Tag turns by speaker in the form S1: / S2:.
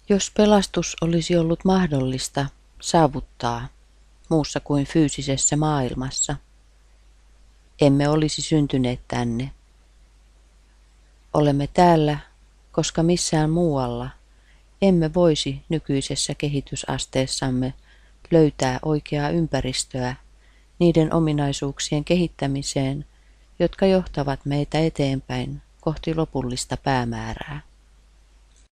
S1: Jos pelastus olisi ollut mahdollista saavuttaa muussa kuin fyysisessä maailmassa, emme olisi syntyneet tänne. Olemme täällä, koska missään muualla emme voisi nykyisessä kehitysasteessamme löytää oikeaa ympäristöä niiden ominaisuuksien kehittämiseen, jotka johtavat meitä eteenpäin kohti lopullista päämäärää.